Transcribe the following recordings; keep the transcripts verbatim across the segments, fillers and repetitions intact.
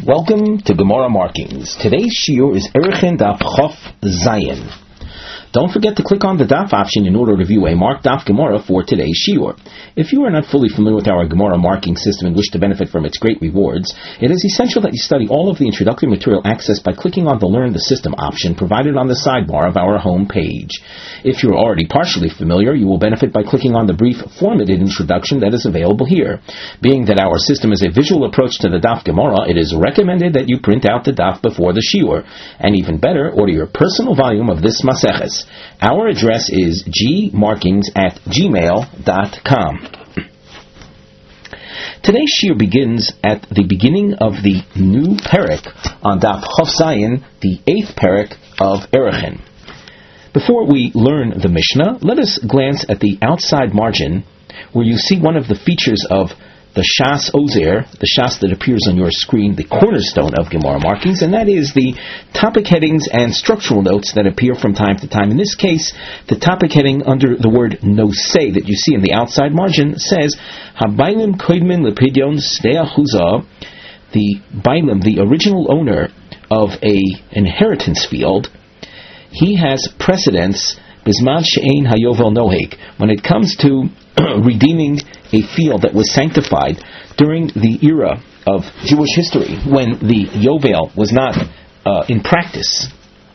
Welcome to Gemara Markings. Today's shiur is Erechin Daf Chof Zayin. Don't forget to click on the Daf option in order to view a marked Daf Gemara for today's shiur. If you are not fully familiar with our Gemara marking system and wish to benefit from its great rewards, it is essential that you study all of the introductory material accessed by clicking on the Learn the System option provided on the sidebar of our home page. If you are already partially familiar, you will benefit by clicking on the brief formatted introduction that is available here. Being that our system is a visual approach to the Daf Gemara, it is recommended that you print out the Daf before the shiur, and even better, order your personal volume of this Maseches. Our address is gmarkings at gmail dot com. Today's shiur begins at the beginning of the new perek on Daf Chof Zayin, the eighth perek of Erechin. Before we learn the Mishnah, let us glance at the outside margin where you see one of the features of the Shas Ozer, the Shas that appears on your screen, the cornerstone of Gemara Markings, and that is the topic headings and structural notes that appear from time to time. In this case, the topic heading under the word nosei that you see in the outside margin says, Habaylim koidmin lepidyon stei achuzah, the Bailim, the original owner of a inheritance field, he has precedence bisman she'ein hayovel noheg, when it comes to redeeming a field that was sanctified during the era of Jewish history, when the Yovel was not uh, in practice.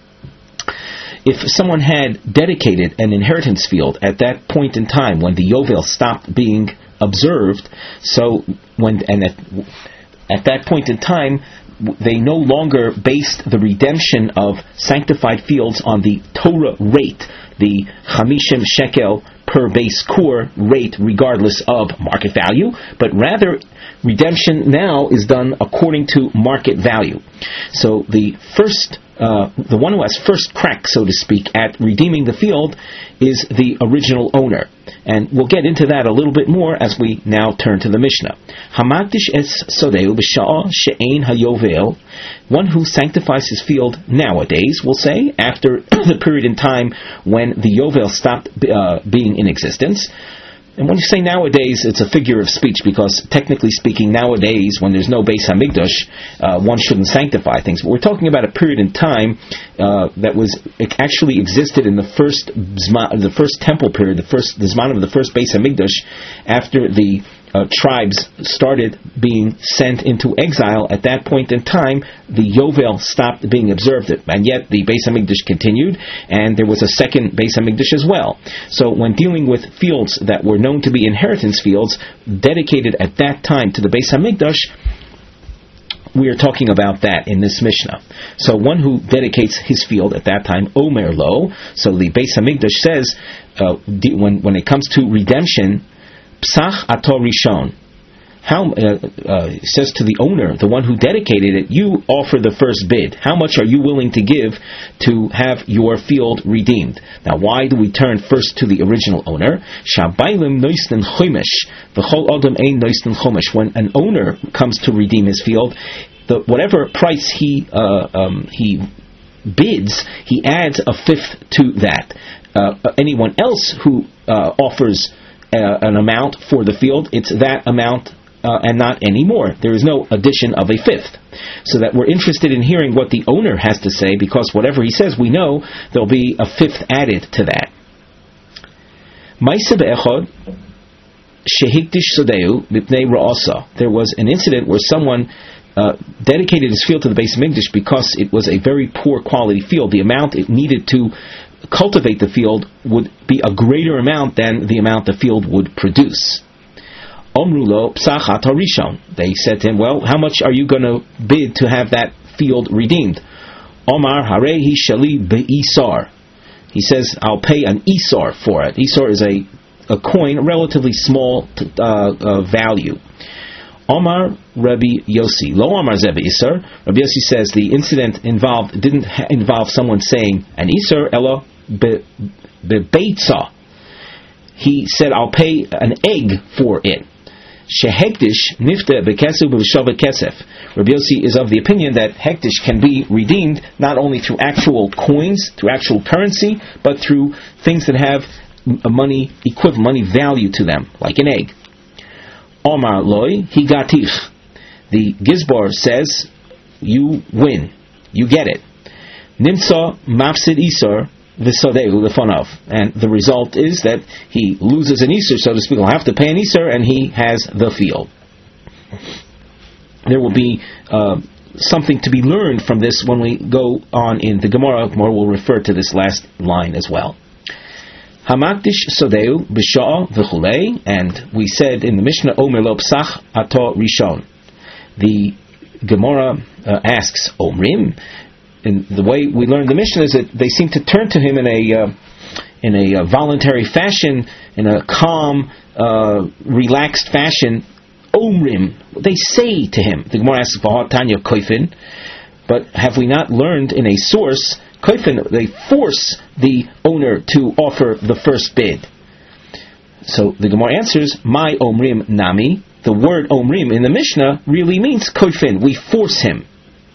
If someone had dedicated an inheritance field at that point in time when the Yovel stopped being observed, so when and at, at that point in time they no longer based the redemption of sanctified fields on the Torah rate, the Chamishim shekel per base core rate regardless of market value, but rather redemption now is done according to market value. So the first, uh, the one who has first crack, so to speak, at redeeming the field is the original owner. And we'll get into that a little bit more as we now turn to the Mishnah. Hamakdish es sodeu b'sha'ah she'ein hayovel, one who sanctifies his field nowadays, we'll say, after the period in time when the Yovel stopped uh, being in existence. And when you say nowadays, it's a figure of speech, because technically speaking, nowadays, when there's no Beis Hamikdash, uh, one shouldn't sanctify things. But we're talking about a period in time uh, that was it actually existed in the first Zman, the first temple period, the first the Zman of the first Beis Hamikdash, after the Uh, tribes started being sent into exile. At that point in time, the Yovel stopped being observed, and yet the Beis Hamikdash continued, and there was a second Beis Hamikdash as well. So when dealing with fields that were known to be inheritance fields, dedicated at that time to the Beis Hamikdash, we are talking about that in this Mishnah. So one who dedicates his field at that time, Omer Lo, so the Beis Hamikdash says, uh, when, when it comes to redemption, Psach ato rishon. How uh, uh, says to the owner, the one who dedicated it, you offer the first bid. How much are you willing to give to have your field redeemed? Now, why do we turn first to the original owner? Shabaylim noisten chomesh, v'chol adam ein noisten chomesh. When an owner comes to redeem his field, the whatever price he uh, um, he bids, he adds a fifth to that. Uh, anyone else who uh, offers Uh, an amount for the field, it's that amount uh, and not any more. There is no addition of a fifth. So that we're interested in hearing what the owner has to say, because whatever he says, we know there'll be a fifth added to that. There was an incident where someone uh, dedicated his field to the Beis Hamikdash because it was a very poor quality field. The amount it needed to cultivate the field would be a greater amount than the amount the field would produce. Omrulo psachat harishon. They said to him, well, how much are you going to bid to have that field redeemed? Omar harehi shali be'isar. He says, I'll pay an isar for it. Isar is a, a coin, a relatively small uh, uh, value. Omar Rabbi Yossi. Lo Omar Zeb Isar. Rabbi Yossi says the incident involved didn't ha- involve someone saying an Isar ella bebeitza. He said, I'll pay an egg for it. Shehektish nifta bekesef b'shava kesef. Rabbi Yossi is of the opinion that hektish can be redeemed not only through actual coins, through actual currency, but through things that have money equivalent, money value to them, like an egg. Omar loy higatich. The Gizbar says, you win. You get it. Nimtza mafsid isar v'sadeu lefonav. And the result is that he loses an isar, so to speak. He'll have to pay an isar, and he has the field. There will be uh, something to be learned from this when we go on in the Gemara. Gemara will refer to this last line as well. Hamakdish sodeu b'sha'a v'chulei, and we said in the Mishnah, Omer lo psach ato rishon. The Gemara uh, asks Omrim, and the way we learn the Mishnah is that they seem to turn to him in a uh, in a uh, voluntary fashion, in a calm, uh, relaxed fashion. Omrim, they say to him. The Gemara asks, Tanya koifin, but have we not learned in a source, koifin, they force the owner to offer the first bid. So the Gemara answers, my omrim nami, the word omrim in the Mishnah really means koifin, we force him.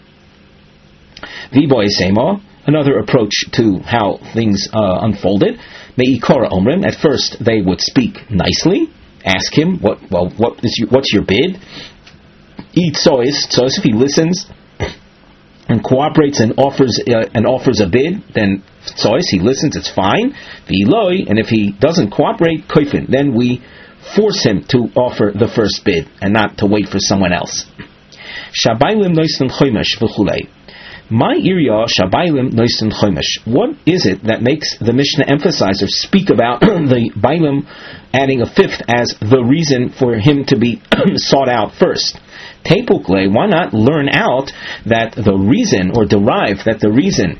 V'boy sema, another approach to how things uh, unfolded, me'ikora omrim, at first they would speak nicely, ask him, what? Well, what is your, what's your bid? Eat sois, sois, if he listens and cooperates and offers uh, and offers a bid, then sois, he listens, it's fine. V'iloi, and if he doesn't cooperate, koifin, then we force him to offer the first bid and not to wait for someone else. Shabaylim noisen chomesh v'chulei. My iriya shabaylim noisen chomesh. What is it that makes the Mishnah emphasize or speak about the bailim adding a fifth as the reason for him to be sought out first? Tepukle, why not learn out that the reason, or derive that the reason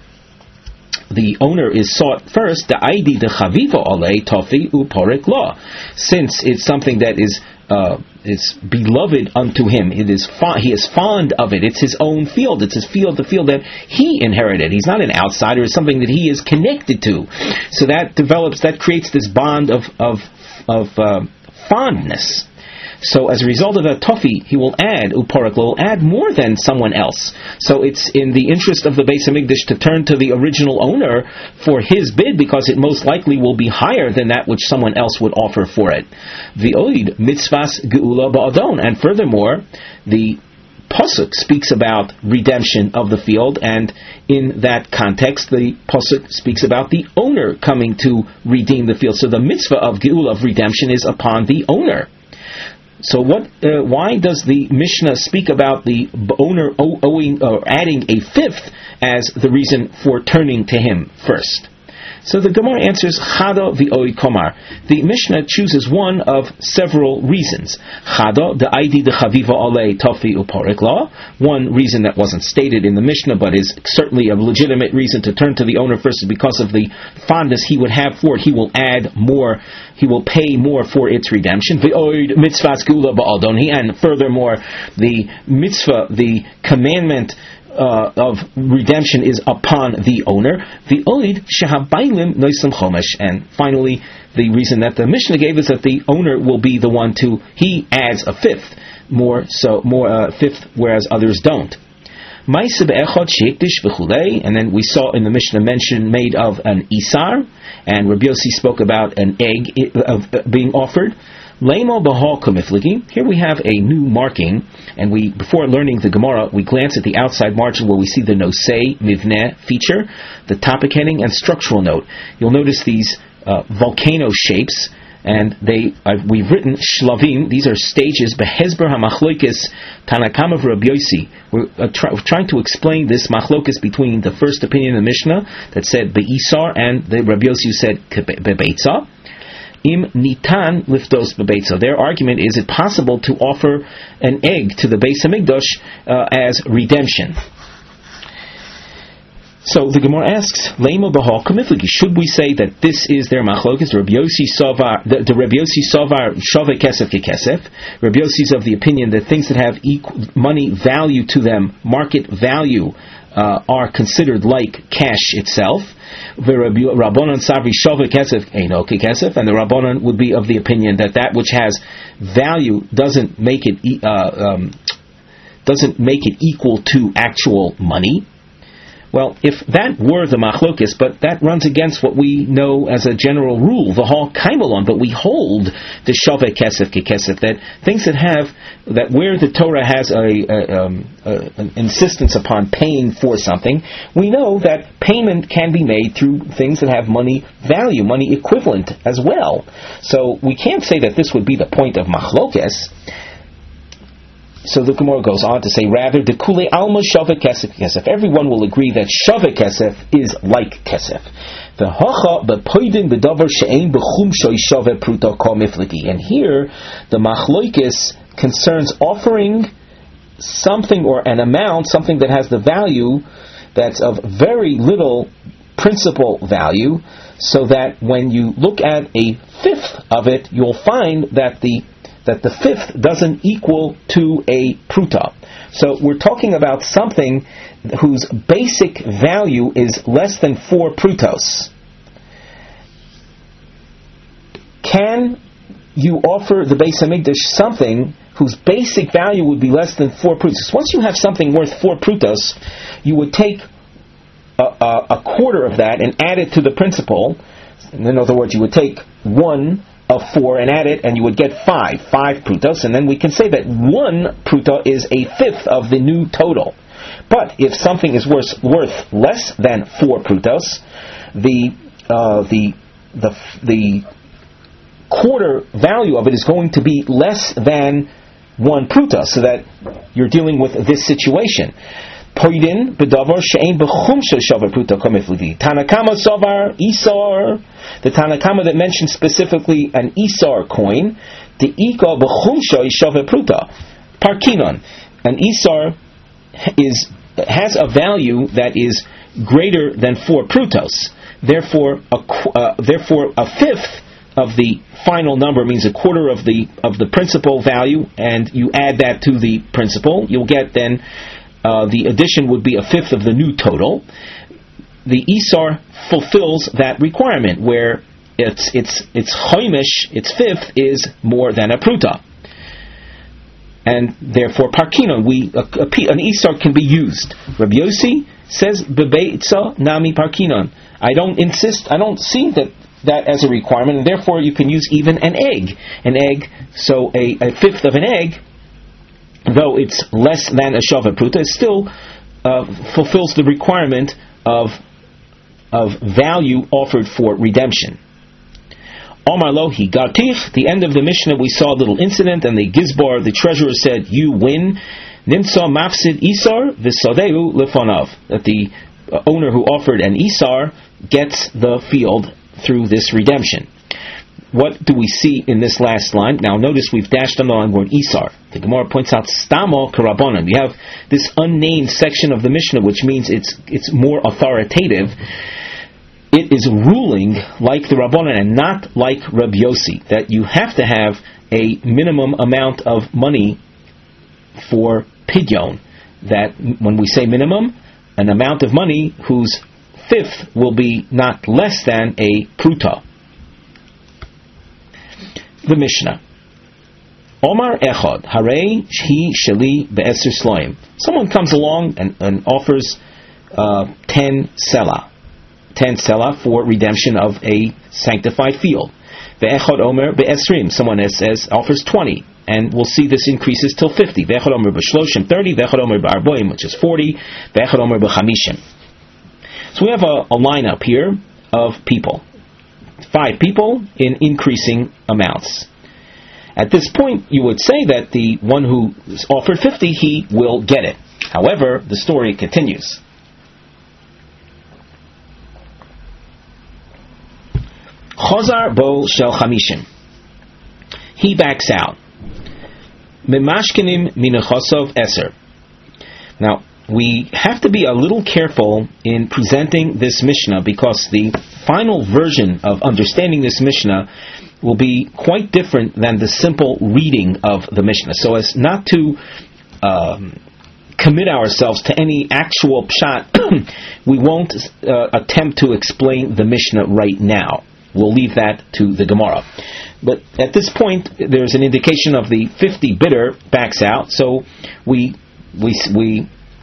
the owner is sought first, the aidi de chaviva ole tofi uporek law, since it's something that is uh, it's beloved unto him. It is fo- he is fond of it. It's his own field. It's his field, the field that he inherited. He's not an outsider. It's something that he is connected to. So that develops, that creates this bond of of of uh, fondness. So as a result of that tofi, he will add, uparak will add more than someone else. So it's in the interest of the Beis Hamikdash to turn to the original owner for his bid, because it most likely will be higher than that which someone else would offer for it. V'oid mitzvahs geula ba'adon, and furthermore, the Pasuk speaks about redemption of the field, and in that context, the Pasuk speaks about the owner coming to redeem the field. So the mitzvah of geula, of redemption, is upon the owner. So what? Uh, why does the Mishnah speak about the owner owing or adding a fifth as the reason for turning to him first? So the Gemara answers, Chada v'oi komar. The Mishnah chooses one of several reasons. Chada, the aidi de chaviva ole tofi uporek law. One reason that wasn't stated in the Mishnah, but is certainly a legitimate reason to turn to the owner first, is because of the fondness he would have for it. He will add more, he will pay more for its redemption. V'oid mitzvahs geula ba'adoni, and furthermore, the mitzvah, the commandment, Uh, of redemption is upon the owner. The oid shehabaylim noisam chomesh, and finally, the reason that the Mishnah gave is that the owner will be the one to, he adds a fifth, more so more uh, fifth, whereas others don't. And then we saw in the Mishnah mention made of an isar, and Rabbi Yossi spoke about an egg of being offered. Here we have a new marking, and we, before learning the Gemara, we glance at the outside margin where we see the nosei mivneh feature, the topic heading, and structural note. You'll notice these uh, volcano shapes, and they uh, we've written shlavim. These are stages. Behezber hamachloikis tanakama v'Rabbi Yossi. We're uh, try, trying to explain this machlokis between the first opinion of the Mishnah that said be'isar and the Rabbi Yossi who said bebeitza. Im nitan liftos bebeitza. Their argument is, it possible to offer an egg to the Beis Hamikdash uh, as redemption. So the Gemara asks, Leima b'hal kamifligi. Should we say that this is their machlokes? Rabbi Yossi savar, the, the Rabbi Yossi savar shave kesef kekesef. Rabbi Yossi is of the opinion that things that have equal money value to them, market value, uh, are considered like cash itself. Rabbanan Savri Shava Kesef Eino Kesef, and the Rabbanan would be of the opinion that that which has value doesn't make it uh, um, doesn't make it equal to actual money. Well, if that were the machlokes, but that runs against what we know as a general rule, the hal kaimelon, but we hold the shaveh kesef kekesef, that things that have, that where the Torah has a, a, um, a, an insistence upon paying for something, we know that payment can be made through things that have money value, money equivalent as well. So we can't say that this would be the point of machlokes. So the Gemara goes on to say, rather, the kule alma shaveh kesef kesef. Everyone will agree that shaveh kesef is like kesef. The hacha bepoidin bedavar she'ein bechum shoy shaveh pruta kol miflagi. And here, the machlokes concerns offering something or an amount, something that has the value that's of very little principal value, so that when you look at a fifth of it, you'll find that the that the fifth doesn't equal to a pruta. So we're talking about something whose basic value is less than four prutos. Can you offer the Beis Hamikdash something whose basic value would be less than four prutos? Once you have something worth four prutos, you would take a, a, a quarter of that and add it to the principal. In other words, you would take one of four and add it, and you would get five, five prutos, and then we can say that one pruta is a fifth of the new total. But if something is worth, worth less than four prutos, the uh, the the the quarter value of it is going to be less than one pruta, so that you're dealing with this situation. Poidin bedavar she'ein bechum shel shaveh pruta kol miflagi. Tanakama savar isar. The Tanakama that mentioned specifically an isar coin, the ika bechum shoy shaveh pruta parkinon. An isar is has a value that is greater than four prutos. Therefore, a uh, therefore a fifth of the final number means a quarter of the of the principal value, and you add that to the principal, you'll get then. Uh, the addition would be a fifth of the new total. The Isar fulfills that requirement, where its its its choimish, its fifth, is more than a pruta, and therefore parkinon, we a, a, an Isar can be used. Rabbi Yossi says bebeitza nami parkinon. I don't insist. I don't see that that as a requirement, and therefore you can use even an egg. An egg, so a, a fifth of an egg, though it's less than a shaveh pruta, it still uh, fulfills the requirement of of value offered for redemption. Omar Lohi Gatich, the end of the Mishnah, we saw a little incident, and the Gizbar, the treasurer, said, "You win." Nimsa mafsid isar v'sadeu lefonav, that the owner who offered an isar gets the field through this redemption. What do we see in this last line? Now notice we've dashed on the line word Isar. The Gemara points out Stamo Karabonan. We have this unnamed section of the Mishnah, which means it's it's more authoritative. It is ruling like the Rabbanan and not like Rabbi Yossi, that you have to have a minimum amount of money for pidyon. That when we say minimum, an amount of money whose fifth will be not less than a pruta. The Mishnah. Omar Echad, Harei Hi Sheli Be'eser Sloim. Someone comes along and, and offers uh, ten selah. Ten selah for redemption of a sanctified field. Ve'echad Omer Be'esrim. Someone says, offers twenty. And we'll see this increases till fifty. Ve'echad Omer Be'shloshim, thirty. Ve'echad Omer Be'arboim, which is forty. Ve'echad Omer Be'chamishim. So we have a, a lineup here of people. Five people in increasing amounts. At this point, you would say that the one who offered fifty, he will get it. However, the story continues. Chazar bo shel chamishim. He backs out. Memashkenim minachosov eser. Now, we have to be a little careful in presenting this Mishnah, because the final version of understanding this Mishnah will be quite different than the simple reading of the Mishnah, so as not to um, commit ourselves to any actual pshat. We won't uh, attempt to explain the Mishnah right now. We'll leave that to the Gemara. But at this point, there's an indication of the fifty bidder backs out, so we we we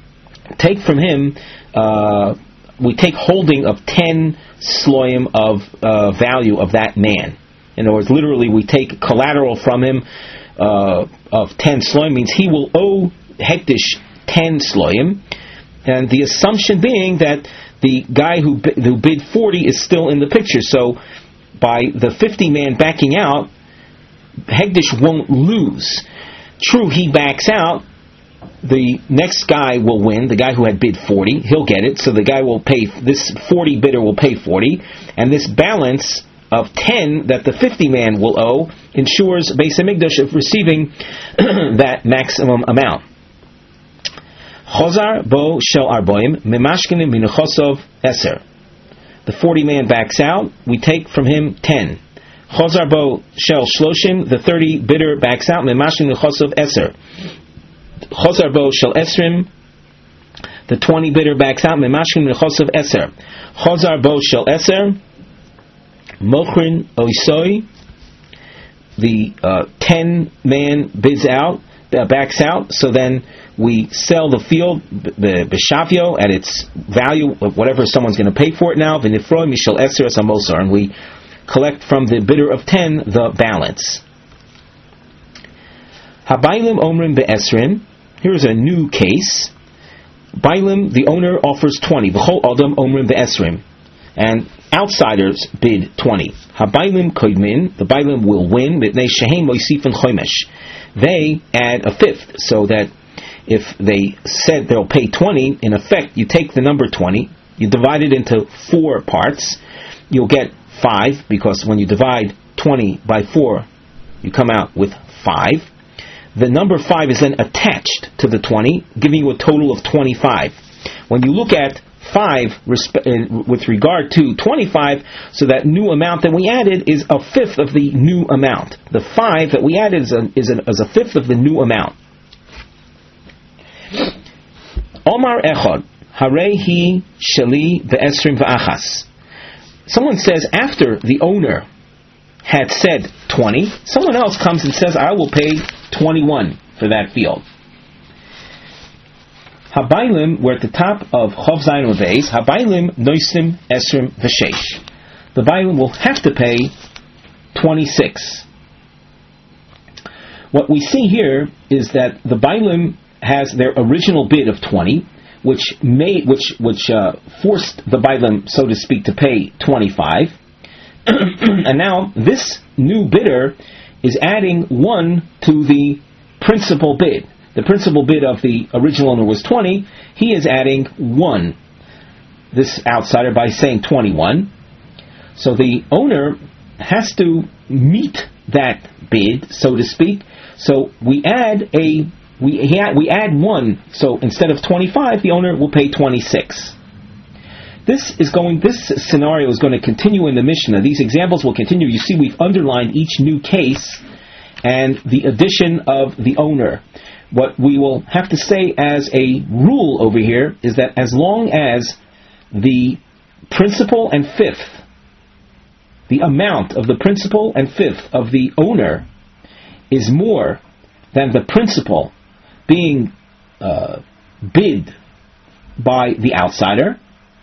take from him, uh, we take holding of ten sloim of uh, value of that man. In other words, literally, we take collateral from him uh, of ten sloim, means he will owe hektish ten sloim, and the assumption being that the guy who who bid forty is still in the picture. So, by the fifty man backing out, hektish won't lose. True, he backs out. The next guy will win. The guy who had bid forty, he'll get it. So the guy will pay. This forty bidder will pay forty, and this balance of ten that the fifty man will owe ensures Beis Hamikdash of receiving that maximum amount. Chozar bo shel arboim memashkenim minuchosov eser. The forty man backs out. We take from him ten. Chozar bo shel shloshim. The thirty bidder backs out. Memashkenim minuchosov eser. Chozar bo shel esrim. The twenty bidder backs out. Memashkenim minuchosov eser. Chozar bo shel eser. Mochrin oisoi. The uh, ten man bids out, uh, backs out. So then we sell the field, the b'shavio, at its value of whatever someone's going to pay for it now. V'nifroi mishel eser es hamosar, and we collect from the bidder of ten the balance. Habaylim omrim be'esrim. Here's a new case. Bailim, the owner, offers twenty. V'chol adam omrim be'esrim, and outsiders bid twenty. Habaylim koidmin, the Bailim will win. Mitnei shehem moisifin chomesh. They add a fifth, so that if they said they'll pay twenty, in effect, you take the number twenty, you divide it into four parts, you'll get five, because when you divide twenty by four, you come out with five. The number five is then attached to the twenty, giving you a total of twenty-five. When you look at five respe- uh, with regard to twenty-five, so that new amount that we added is a fifth of the new amount. The five that we added is a, is a, is a fifth of the new amount. Omar echad, harehi sheli ve'esrim va'achas. Someone says after the owner had said twenty, someone else comes and says, I will pay twenty-one for that field. Habaylim, we're at the top of Chov Zayin Beis. Habaylim noisim esrim v'sheish. The Bailim will have to pay twenty-six. What we see here is that the Bailim has their original bid of twenty, which made, which which uh, forced the Bailim, so to speak, to pay twenty-five. And now this new bidder is adding one to the principal bid. The principal bid of the original owner was twenty. He is adding one, this outsider, by saying twenty-one. So the owner has to meet that bid, so to speak. So we add a we he add, we add one. So instead of twenty-five, the owner will pay twenty-six. This is going. This scenario is going to continue in the Mishnah. These examples will continue. You see, we've underlined each new case and the addition of the owner. What we will have to say as a rule over here is that as long as the principal and fifth, the amount of the principal and fifth of the owner is more than the principal being uh, bid by the outsider,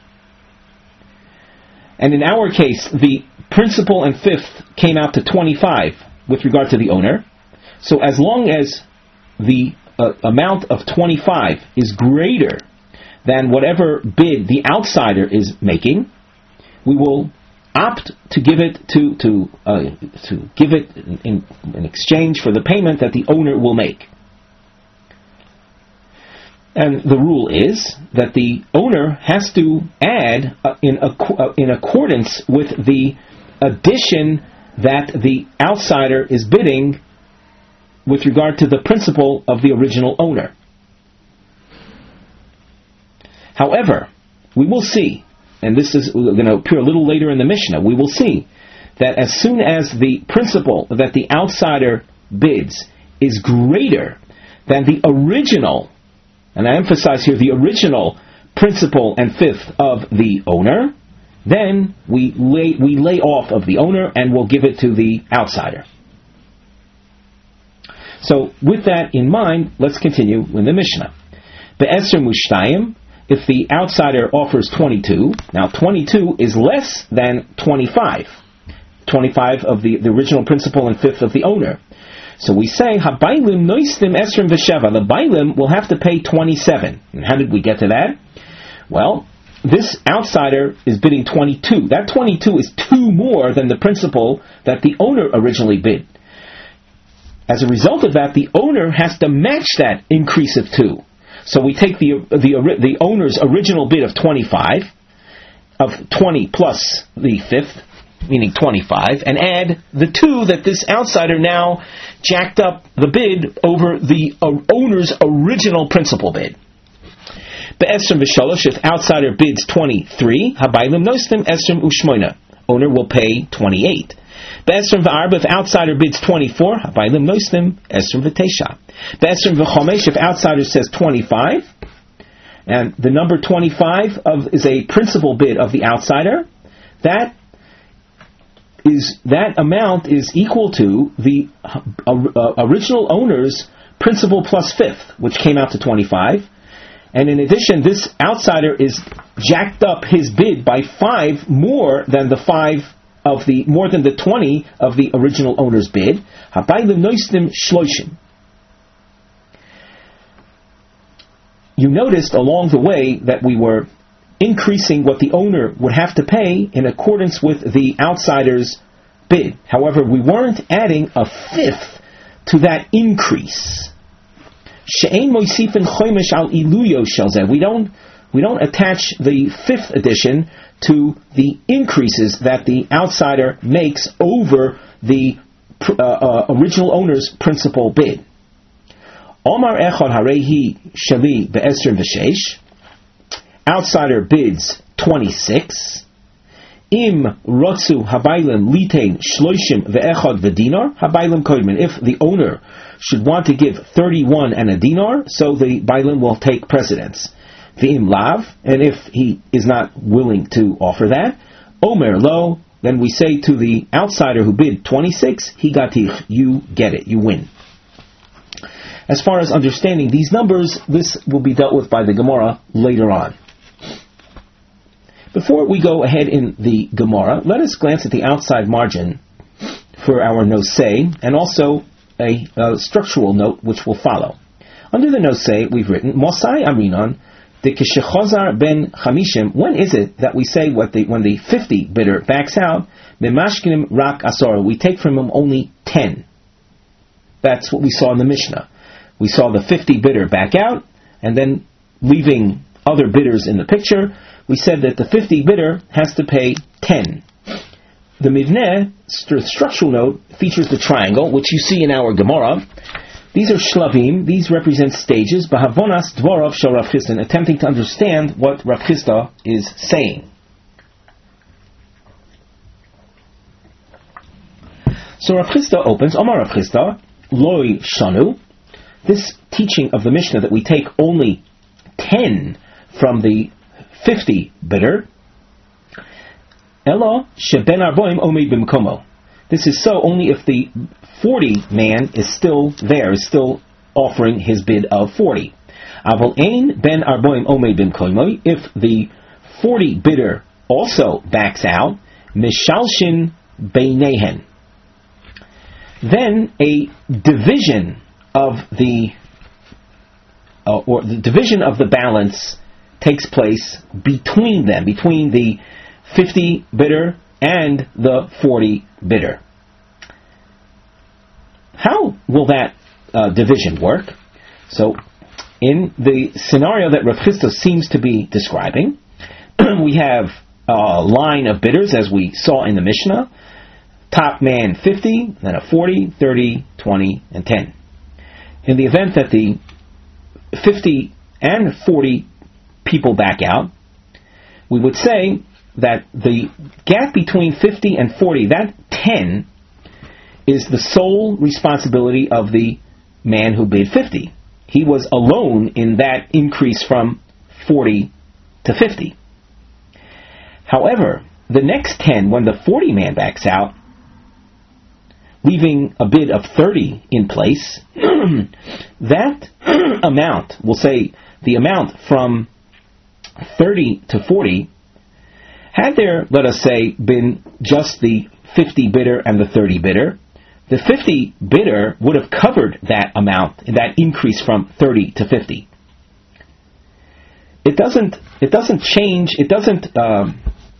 and in our case, the principal and fifth came out to twenty-five with regard to the owner, so as long as the uh, amount of twenty-five is greater than whatever bid the outsider is making, we will opt to give it to to uh, to give it in, in exchange for the payment that the owner will make. And the rule is that the owner has to add uh, in uh, in accordance with the addition that the outsider is bidding with regard to the principal of the original owner. However, we will see, and this is going to appear a little later in the Mishnah, we will see that as soon as the principal that the outsider bids is greater than the original, and I emphasize here the original principal and fifth of the owner, then we lay, we lay off of the owner and we'll give it to the outsider. So with that in mind, let's continue with the Mishnah. Be'esrim u'shtayim if the outsider offers twenty-two, now twenty-two is less than twenty-five. twenty-five of the, the original principal and fifth of the owner. So we say, Habaylim noistim esrim v'sheva. The Bailim will have to pay twenty-seven. And how did we get to that? Well, this outsider is bidding twenty-two. That twenty-two is two more than the principal that the owner originally bid. As a result of that, the owner has to match that increase of two. So we take the the the owner's original bid of twenty-five, of twenty plus the fifth, meaning twenty-five, and add the two that this outsider now jacked up the bid over the owner's original principal bid. Be'esrim v'shalosh, if outsider bids twenty-three, habaylim noistim esrim u'shmoina. Owner will pay twenty-eight. Be'esrim v'arba, if outsider bids twenty-four, habaylim noistim esrim v'tesha. Be'esrim v'chomesh, if outsider says twenty-five, and the number twenty-five of is a principal bid of the outsider, that is that amount is equal to the uh, uh, original owner's principal plus fifth, which came out to twenty-five. And in addition, this outsider is jacked up his bid by five more than the five of the more than the twenty of the original owner's bid. Habaylim noistim shloshim. You noticed along the way that we were increasing what the owner would have to pay in accordance with the outsider's bid. However, we weren't adding a fifth to that increase. We don't we don't attach the fifth addition to the increases that the outsider makes over the uh, uh, original owner's principal bid. Omar echad harehi shali be'esrim v'sheish. Outsider bids twenty-six. Im rotzu habaylim litein shloishim ve'echad v'dinar habaylim koidmin. If the owner should want to give thirty-one and a dinar, so the bailim will take precedence. V'im lav, and if he is not willing to offer that, omer lo, then we say to the outsider who bid twenty-six, higatich, you get it, you win. As far as understanding these numbers, this will be dealt with by the Gemara later on. Before we go ahead in the Gemara, let us glance at the outside margin for our nosei, and also a, a structural note which will follow. Under the nosei, we've written, Mosai Aminon, the Kishechozar ben Chamishim, when is it that we say what the, when the fifty bidder backs out, Memashkinim rak asor, we take from him only ten. That's what we saw in the Mishnah. We saw the fifty bidder back out, and then leaving other bidders in the picture, we said that the fifty bidder has to pay ten. The Mivneh, st- structural note, features the triangle, which you see in our Gemara. These are shlavim, these represent stages, Bahavonas dvorov shel Rav Chisda, attempting to understand what Rav Chisda is saying. So Rav Chisda opens, Omar Rav Chisda, Loi Shanu, this teaching of the Mishnah that we take only ten from the fifty bidder, Elo sheben arboim omeid b'mkomo. This is so only if the forty man is still there, is still offering his bid of forty. Aval ein ben arboim omeid b'mkomo. If the forty bidder also backs out, mishalshin beinehen. Then a division of the uh, or the division of the balance takes place between them, between the fifty bidder and the forty bidder. How will that uh, division work? So, in the scenario that Rav Chisda seems to be describing, we have a line of bidders, as we saw in the Mishnah. Top man fifty, then a forty, thirty, twenty, and ten. In the event that the fifty and forty people back out, we would say that the gap between fifty and forty, that ten, is the sole responsibility of the man who bid fifty. He was alone in that increase from forty to fifty. However, the next ten, when the forty man backs out, leaving a bid of thirty in place, that amount, we'll say the amount from thirty to forty, had there, let us say, been just the fifty bidder and the thirty bidder, the fifty bidder would have covered that amount, that increase from thirty to fifty. It doesn't, it doesn't change, it doesn't, um,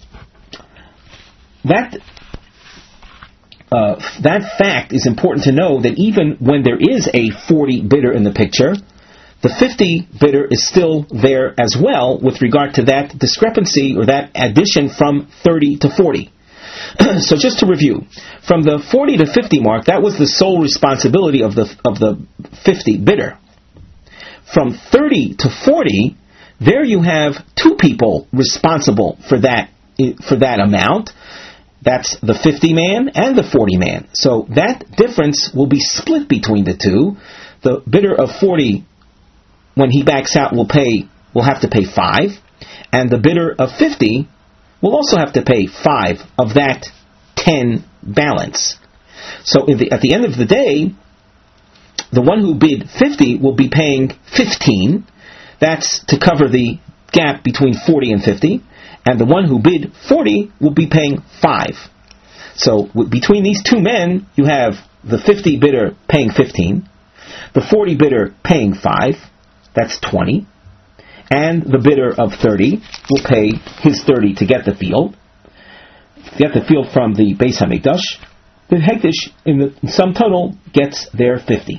that, uh, that fact is important to know, that even when there is a forty bidder in the picture, the fifty bidder is still there as well with regard to that discrepancy or that addition from thirty to forty. So just to review, from the forty to fifty mark, that was the sole responsibility of the of the fifty bidder. From thirty to forty, there you have two people responsible for that for that amount. That's the fifty man and the forty man. So that difference will be split between the two. The bidder of forty, when he backs out, will pay will have to pay five, and the bidder of fifty will also have to pay five of that ten balance. So in the, at the end of the day, the one who bid fifty will be paying fifteen. That's to cover the gap between forty and fifty. And the one who bid forty will be paying five. So w- between these two men, you have the fifty bidder paying fifteen, the forty bidder paying five, that's twenty, and the bidder of thirty will pay his thirty to get the field, to get the field from the Beis HaMikdash. The Hekdesh, in the sum total, gets their fifty.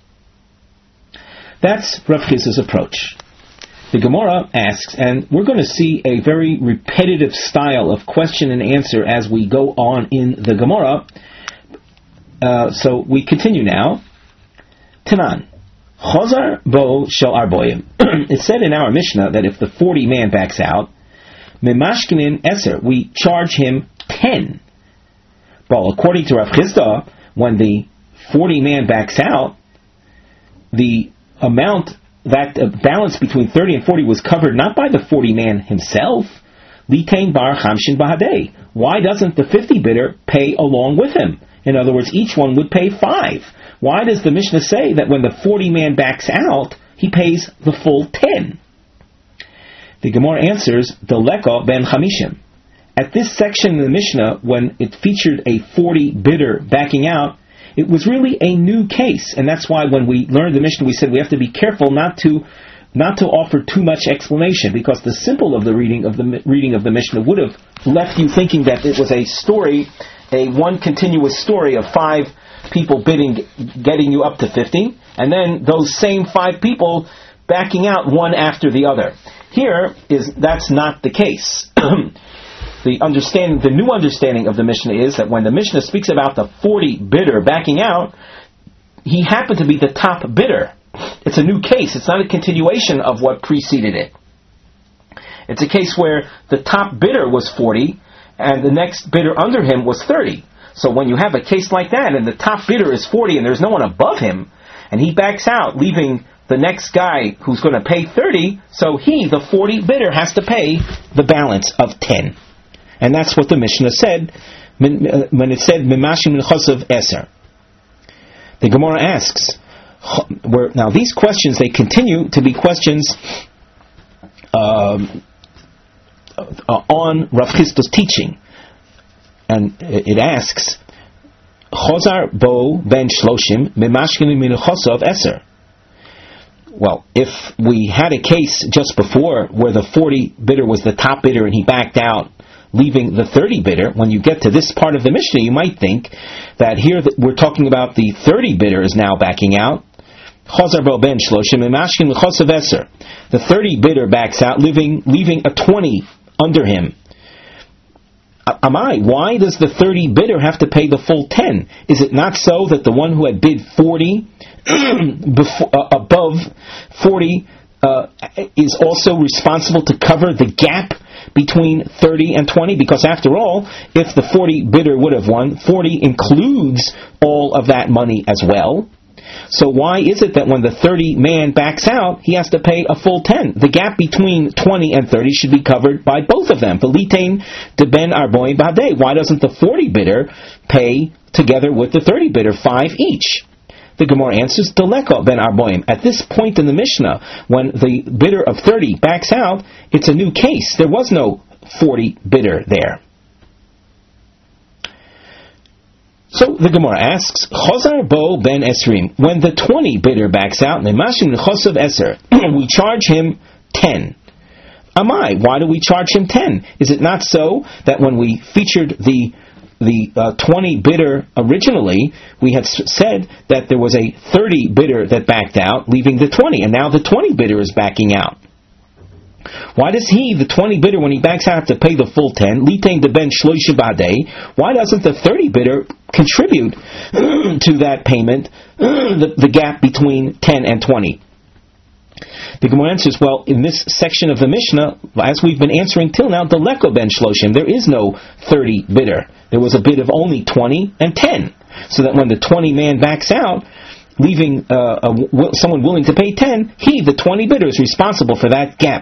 That's Rav Chisda's approach. The Gemara asks, and we're going to see a very repetitive style of question and answer as we go on in the Gemara. Uh, so we continue now. Tanan. Chozar bo shel arboim. It said in our Mishnah that if the forty man backs out, memashkinin eser, we charge him ten. Well, according to Rav Chisda, when the forty man backs out, the amount, that uh, balance between thirty and forty was covered not by the forty man himself. Litain bar chamshin bahadei. Why doesn't the fifty bidder pay along with him? In other words, each one would pay five. Why does the Mishnah say that when the forty man backs out, he pays the full ten? The Gemara answers, Deleka ben chamishim. At this section in the Mishnah, when it featured a forty bidder backing out, it was really a new case, and that's why when we learned the Mishnah, we said we have to be careful not to not to offer too much explanation, because the simple of the reading of the reading of the Mishnah would have left you thinking that it was a story, a one continuous story of five people bidding, getting you up to fifty, and then those same five people backing out one after the other. Here is that's not the case. The understanding, the new understanding of the Mishnah is that when the Mishnah speaks about the forty bidder backing out, he happened to be the top bidder. It's a new case. It's not a continuation of what preceded it. It's a case where the top bidder was forty and the next bidder under him was thirty. So when you have a case like that and the top bidder is forty and there's no one above him, and he backs out, leaving the next guy who's going to pay thirty, so he, the forty bidder, has to pay the balance of ten. And that's what the Mishnah said when it said Memashim min chosav eser. The Gemara asks, where, now these questions, they continue to be questions um, on Rav Chisda's teaching. And it asks, Chozar bo ben shloshim memashkin min chosav eser. Well, if we had a case just before where the forty bidder was the top bidder and he backed out, leaving the thirty bidder, when you get to this part of the Mishnah, you might think that here we're talking about the thirty bidder is now backing out. Chozar bo ben shloshim memashkin chosav eser. The thirty bidder backs out, leaving leaving a twenty under him. Amai, why does the thirty bidder have to pay the full ten? Is it not so that the one who had bid forty before, uh, above forty uh, is also responsible to cover the gap between thirty and twenty? Because after all, if the forty bidder would have won, forty includes all of that money as well. So why is it that when the thirty man backs out, he has to pay a full ten? The gap between twenty and thirty should be covered by both of them. V'litain de ben arboin b'hadei. Why doesn't the forty bidder pay together with the thirty bidder five each? The Gemara answers, Deleko ben Arboim. At this point in the Mishnah, when the bidder of thirty backs out, it's a new case. There was no forty bidder there. So the Gemara asks, Chozar bo ben Esrim. When the twenty bidder backs out, Nemashim Chosav Eser, we charge him ten. Amai, why do we charge him ten? Is it not so that when we featured the the uh, twenty bidder originally, we had s- said that there was a thirty bidder that backed out, leaving the twenty, and now the twenty bidder is backing out. Why does he, the twenty bidder, when he backs out, have to pay the full ten? Litain de ben shloisha b'adei. Why doesn't the thirty bidder contribute to that payment, the, the gap between ten and twenty? The Gemara answers, well, in this section of the Mishnah, as we've been answering till now, the leko ben shloshim, there is no thirty bidder. There was a bid of only twenty and ten. So that when the twenty man backs out, leaving uh, a, someone willing to pay ten, he, the twenty bidder, is responsible for that gap.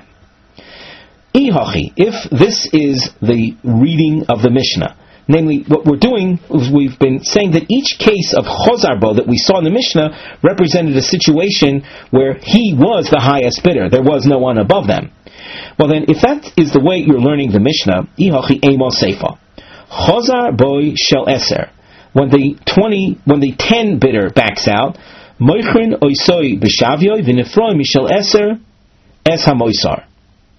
If this is the reading of the Mishnah, namely what we're doing is we've been saying that each case of Chozar bo that we saw in the Mishnah represented a situation where he was the highest bidder. There was no one above them. Well then, if that is the way you're learning the Mishnah, Ihachi emo seifa. Chozar boy shel eser. When the twenty, when the ten bidder backs out, moichrin oisoi b'shavyoy v'nefroi mishel eser es hamoisar.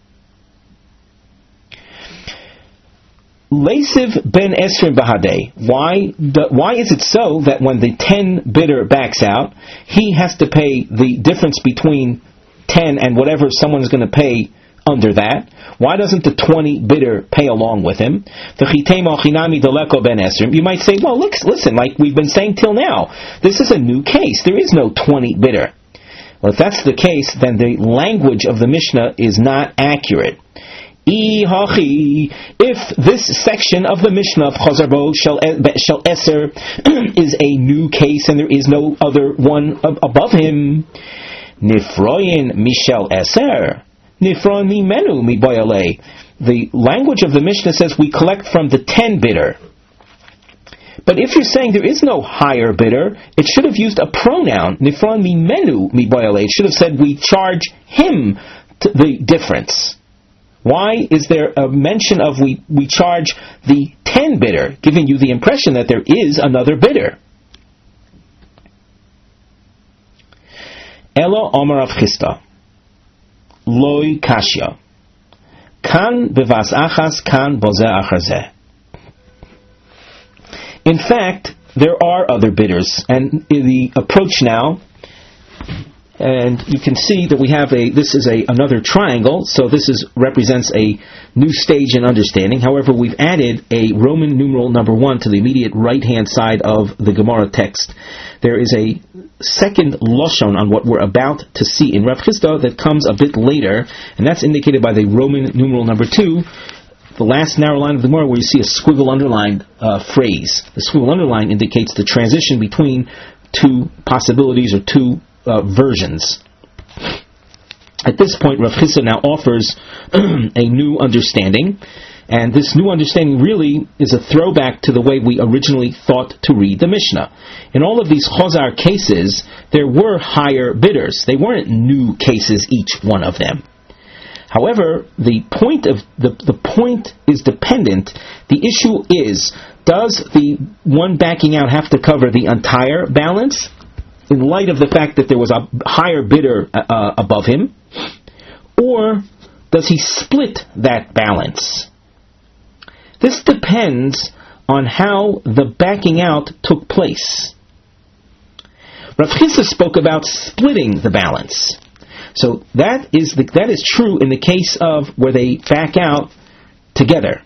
Leisiv ben Esrim Bahadei. Why? Why is it so that when the ten bidder backs out, he has to pay the difference between ten and whatever someone's going to pay under that? Why doesn't the twenty bidder pay along with him? You might say, well, listen, like we've been saying till now, this is a new case. There is no twenty bidder. Well, if that's the case, then the language of the Mishnah is not accurate. If this section of the Mishnah of Chozar bo shel eser is a new case and there is no other one above him, nifroyin mishel eser, nifroyin mimenu miboyale. The language of the Mishnah says we collect from the ten bidder. But if you're saying there is no higher bidder, it should have used a pronoun, nifroyin mimenu miboyale. It should have said we charge him t- the difference. Why is there a mention of we, we charge the ten bidder, giving you the impression that there is another bidder? Elo Omar Rav Chisda, Loi Kashya, Kan bevas achas, kan boze achar. In fact, there are other bidders, and in the approach now, and you can see that we have a, this is a another triangle, so this is represents a new stage in understanding. However, we've added a Roman numeral number one to the immediate right-hand side of the Gemara text. There is a second loshon on what we're about to see in Rav Chisda that comes a bit later, and that's indicated by the Roman numeral number two, the last narrow line of the Gemara where you see a squiggle underlined uh, phrase. The squiggle underline indicates the transition between two possibilities or two Uh, versions. At this point, Rav Chisda now offers a new understanding, and this new understanding really is a throwback to the way we originally thought to read the Mishnah. In all of these Chozar cases, there were higher bidders. They weren't new cases, each one of them. However, the point of the, the point is dependent. The issue is, does the one backing out have to cover the entire balance, in light of the fact that there was a higher bidder uh, above him, or does he split that balance? This depends on how the backing out took place. Rav Chisda spoke about splitting the balance. So that is the, that is true in the case of where they back out together.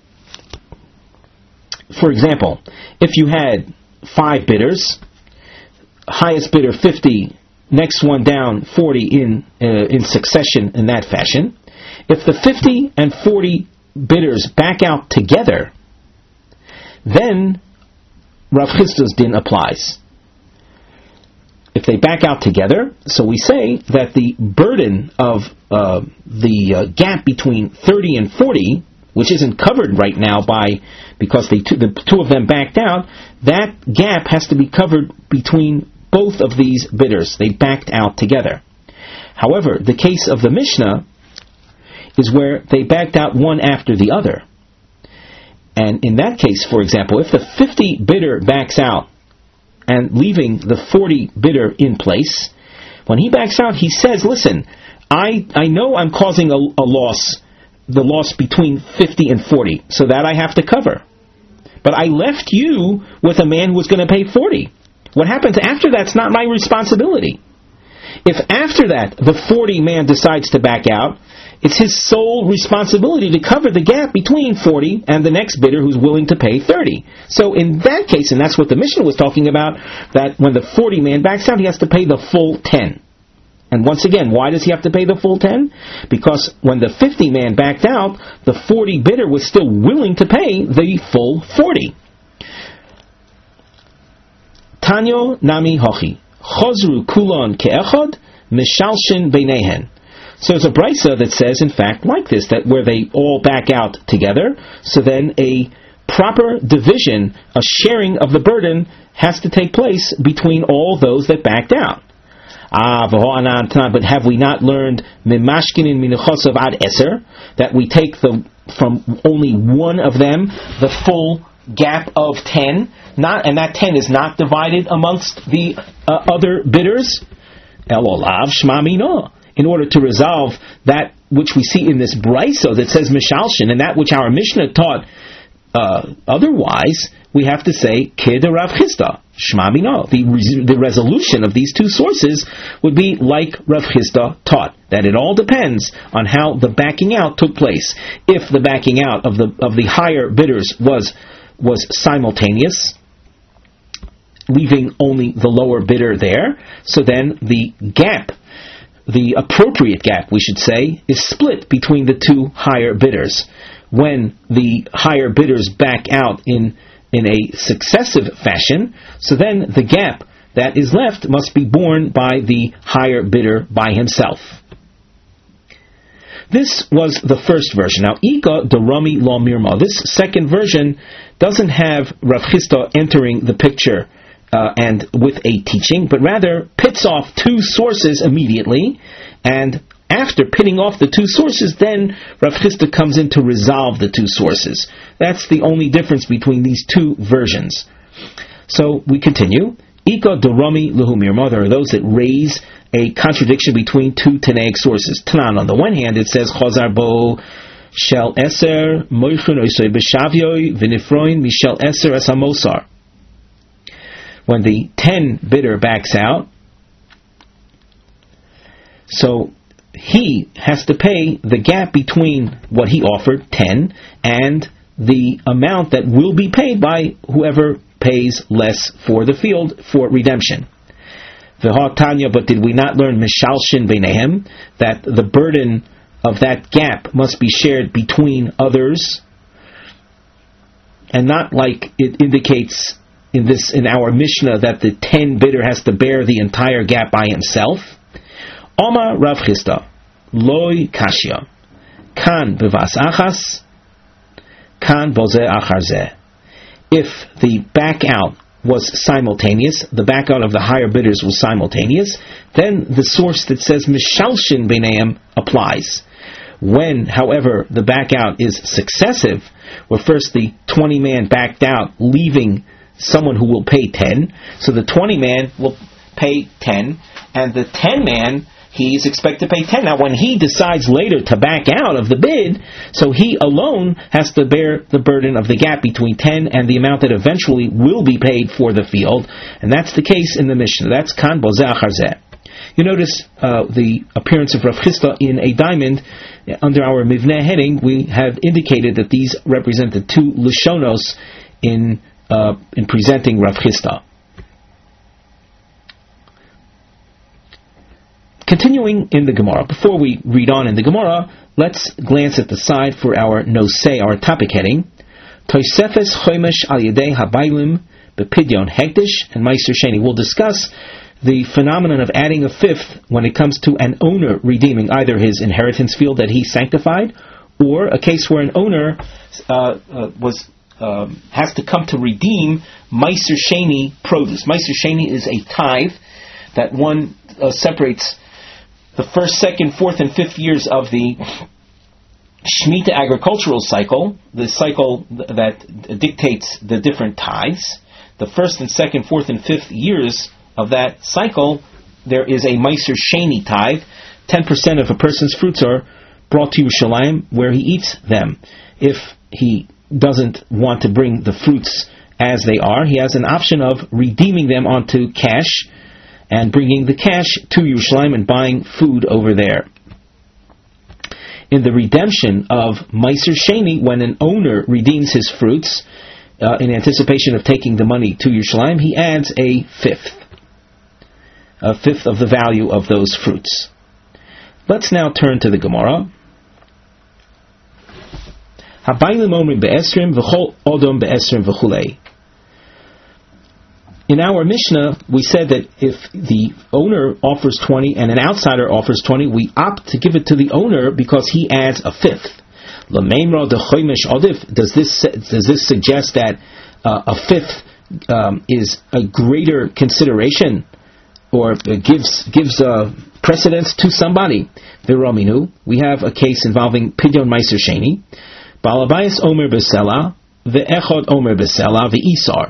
For example, if you had five bidders, highest bidder fifty, next one down forty in uh, in succession in that fashion. If the fifty and forty bidders back out together, then Rav Chisda's din applies. If they back out together, so we say that the burden of uh, the uh, gap between thirty and forty, which isn't covered right now by because they two, the two of them backed out, that gap has to be covered between both of these bidders. They backed out together. However, the case of the Mishnah is where they backed out one after the other. And in that case, for example, if the fifty bidder backs out and leaving the forty bidder in place, when he backs out, he says, listen, I, I know I'm causing a, a loss, the loss between fifty and forty, so that I have to cover. But I left you with a man who was going to pay forty. What happens after that's not my responsibility. If after that the forty man decides to back out, it's his sole responsibility to cover the gap between forty and the next bidder who's willing to pay thirty. So in that case, and that's what the Mishnah was talking about, that when the forty man backs out, he has to pay the full ten. And once again, why does he have to pay the full ten? Because when the fifty man backed out, the forty bidder was still willing to pay the full forty. Tanyo nami hochi. Chozru kulon ke'echad, mishalshin beinehen. So there's a brisa that says, in fact, like this, that where they all back out together, so then a proper division, a sharing of the burden has to take place between all those that backed out. Ah, but have we not learned mimashkinin minuchosov ad eser, that we take the from only one of them the full gap of ten, not and that ten is not divided amongst the uh, other bidders? Elolav shmamino. In order to resolve that which we see in this brisa that says mishalshin, and that which our Mishnah taught uh, otherwise, we have to say kid Rav Chisda. Shmamino. The, res- the resolution of these two sources would be like Rav Chisda taught, that it all depends on how the backing out took place. If the backing out of the of the higher bidders was was simultaneous, leaving only the lower bidder there, so then the gap, the appropriate gap, we should say, is split between the two higher bidders. When the higher bidders back out in in a successive fashion, so then the gap that is left must be borne by the higher bidder by himself. This was the first version. Now, Ika Dorami Lo Mirma. This second version doesn't have Rav Chisda entering the picture uh, and with a teaching, but rather pits off two sources immediately, and after pitting off the two sources, then Rav Chisda comes in to resolve the two sources. That's the only difference between these two versions. So we continue. Ika Dorami Lehu Mirma. There are those that raise a contradiction between two Tanaic sources. Tanan, on the one hand, it says Chazar bo shel eser moichun oisoi b'shavyoi v'nifroin mishel eser es hamosar. When the ten bidder backs out, so he has to pay the gap between what he offered, ten, and the amount that will be paid by whoever pays less for the field for redemption. V'ha-tanya, but did we not learn mishalshin beinehem, that the burden of that gap must be shared between others, and not like it indicates in this in our Mishnah that the ten bidder has to bear the entire gap by himself? Oma Rav Chisda, loy kashya, kan bevas achas, kan boze achar zeh. If the back out was simultaneous, the back out of the higher bidders was simultaneous, then the source that says mishalshin beineim applies. When, however, the back out is successive, where first the twenty man backed out, leaving someone who will pay ten, so the twenty man will pay ten, and the ten man, he's expected to pay ten. Now, when he decides later to back out of the bid, so he alone has to bear the burden of the gap between ten and the amount that eventually will be paid for the field, and that's the case in the Mishnah. That's kan bo zeh achar zeh. You notice uh, the appearance of Rav Chisda in a diamond. Under our Mivneh heading, we have indicated that these represent the two Lashonos in uh, in presenting Rav Chisda. Continuing in the Gemara, before we read on in the Gemara, let's glance at the side for our nosei, our topic heading. Tosefes chomesh al yedei habaylim bepidyon hektish and meiser sheni. We'll discuss the phenomenon of adding a fifth when it comes to an owner redeeming either his inheritance field that he sanctified, or a case where an owner uh, uh, was uh, has to come to redeem meiser sheni produce. Meiser sheni is a tithe that one uh, separates the first, second, fourth, and fifth years of the Shemitah agricultural cycle, the cycle th- that dictates the different tithes. The first and second, fourth, and fifth years of that cycle, there is a Meiser Sheni tithe. ten percent of a person's fruits are brought to Yerushalayim, where he eats them. If he doesn't want to bring the fruits as they are, he has an option of redeeming them onto cash and bringing the cash to Yerushalayim and buying food over there. In the redemption of Meiser Sheni, when an owner redeems his fruits uh, in anticipation of taking the money to Yerushalayim, he adds a fifth, a fifth of the value of those fruits. Let's now turn to the Gemara. Habaylim omrim be'esrim v'chol odom be'esrim v'chulei. In our Mishnah, we said that if the owner offers twenty and an outsider offers twenty, we opt to give it to the owner because he adds a fifth. L'meimra dechoymesh odif. Does this does this suggest that uh, a fifth um, is a greater consideration, or gives gives uh, precedence to somebody? V'raminu. We have a case involving pidyon meiser sheni. Balabayas omer besela ve'echad omer besela ve'isar.